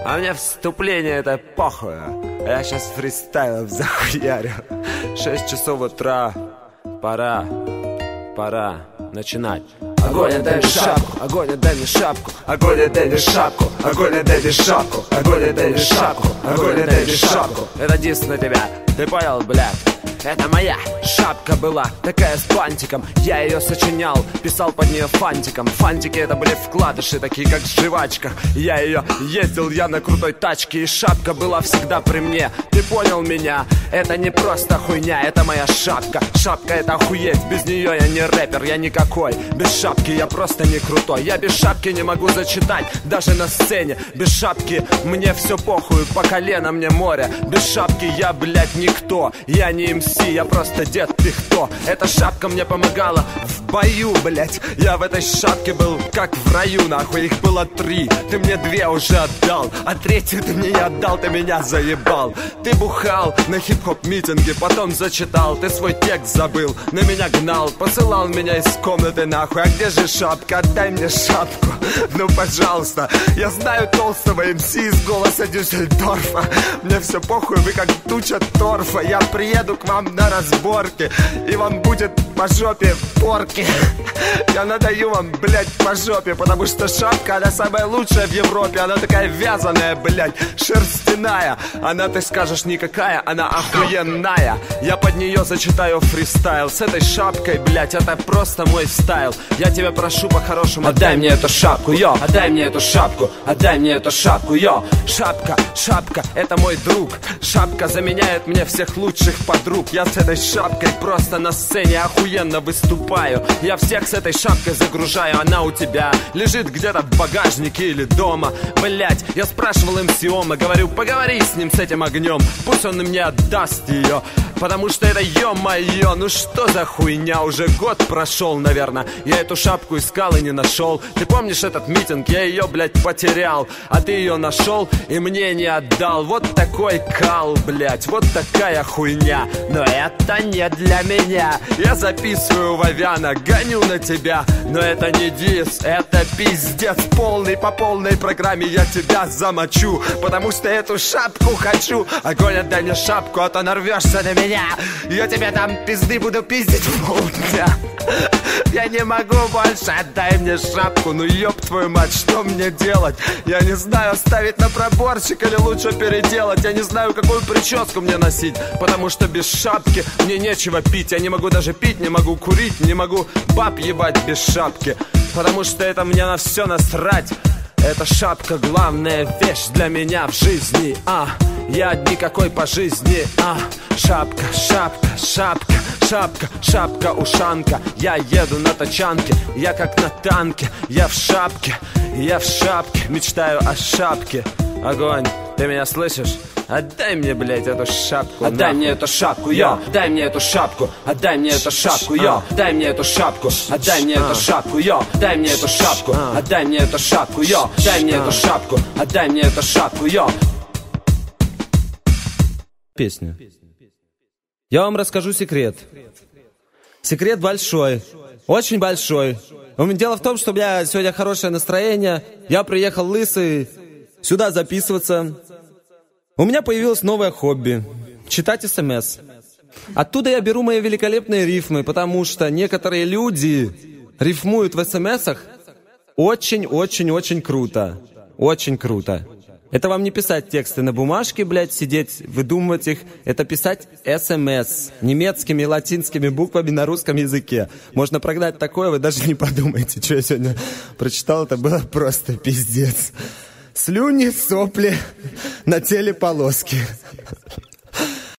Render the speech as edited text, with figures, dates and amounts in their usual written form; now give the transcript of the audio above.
А мне вступление это похуй. Я сейчас фристайлом захуярю. 6 часов утра. Пора начинать. Огонь, отдай мне шапку, огонь, отдай мне шапку, огонь, отдай мне шапку, огонь, отдай мне шапку, огонь, отдай мне шапку, огонь, отдай мне шапку. Это диск на тебя, ты понял, блядь? Это моя шапка была, такая с бантиком. Я ее сочинял, писал под нее фантиком. Фантики это были вкладыши, такие как в жвачках. Я ездил на крутой тачке, и шапка была всегда при мне. Ты понял меня? Это не просто хуйня, это моя шапка. Шапка это охуеть, без нее я не рэпер, я никакой. Без шапки я просто не крутой. Я без шапки не могу зачитать, даже на сцене. Без шапки мне все похуй, по колено мне море. Без шапки я, блядь, никто. Я не МС, я просто дед, ты кто? Эта шапка мне помогала в бою, блять. Я в этой шапке был как в раю, нахуй. Их было 3, ты мне 2 уже отдал, а 3-ю ты мне не отдал, ты меня заебал. Ты бухал на хип-хоп митинге, потом зачитал, ты свой текст забыл, на меня гнал, посылал меня из комнаты нахуй. А где же шапка? Отдай мне шапку, ну пожалуйста. Я знаю толстого МС из «Голоса Дюссельдорфа». Мне все похуй, вы как туча торфа. Я приеду к вам на разборки, и вам будет по жопе порки. Я надаю вам, блядь, по жопе, потому что шапка, она самая лучшая в Европе. Она такая вязаная, блядь, шерстяная. Она, ты скажешь, никакая, она охуенная. Я под нее зачитаю фристайл. С этой шапкой, блядь, это просто мой стайл. Я тебя прошу по-хорошему, отдай мне эту шапку, йо. Отдай мне эту шапку, отдай мне эту шапку, йо. Шапка, шапка, это мой друг. Шапка заменяет мне всех лучших подруг. Я с этой шапкой просто на сцене охуенно выступаю. Я всех с этой шапкой загружаю. Она у тебя лежит где-то в багажнике или дома. Блять, я спрашивал МС-Ома, говорю, поговори с ним, с этим огнем. Пусть он мне отдаст ее, потому что это ё-моё. Ну что за хуйня, уже год прошел, наверное. Я эту шапку искал и не нашел. Ты помнишь этот митинг? Я ее, блять, потерял, а ты ее нашел и мне не отдал. Вот такой кал, блять, вот такая хуйня. Но это не для меня. Я записываю Вовяна, гоню на тебя. Но это не дис, это пиздец полный. По полной программе я тебя замочу, потому что эту шапку хочу. Огонь, отдай мне шапку, а то нарвешься на меня. Я тебе там пизды буду пиздить полдня. Я не могу больше, отдай мне шапку. Ну ёб твою мать, что мне делать? Я не знаю, оставить на проборчик или лучше переделать. Я не знаю, какую прическу мне носить, потому что без шапки мне нечего пить. Я не могу даже пить, не могу курить, не могу баб ебать без шапки, потому что это мне на все насрать. Эта шапка главная вещь для меня в жизни. Я никакой по жизни. Шапка, шапка, шапка, шапка, шапка, ушанка. Я еду на тачанке, я как на танке. Я в шапке, мечтаю о шапке. Огонь, ты меня слышишь? Отдай мне, блядь, эту шапку. Отдай мне эту шапку, йо. Дай мне эту шапку. Отдай мне эту шапку, йо. Дай мне эту шапку. Отдай мне эту шапку, йо. Дай мне эту шапку. Отдай мне эту шапку, йо. Дай мне эту шапку. Отдай мне эту шапку, йо. Песня. Я вам расскажу секрет. Секрет большой. Очень большой. Дело в том, что у меня сегодня хорошее настроение. Я приехал лысый сюда записываться. У меня появилось новое хобби – читать СМС. Оттуда я беру мои великолепные рифмы, потому что некоторые люди рифмуют в СМСах очень-очень-очень круто. Очень круто. Это вам не писать тексты на бумажке, блядь, сидеть, выдумывать их. Это писать СМС немецкими и латинскими буквами на русском языке. Можно прогнать такое, вы даже не подумайте, что я сегодня прочитал. Это было просто пиздец. Слюни, сопли, на теле полоски.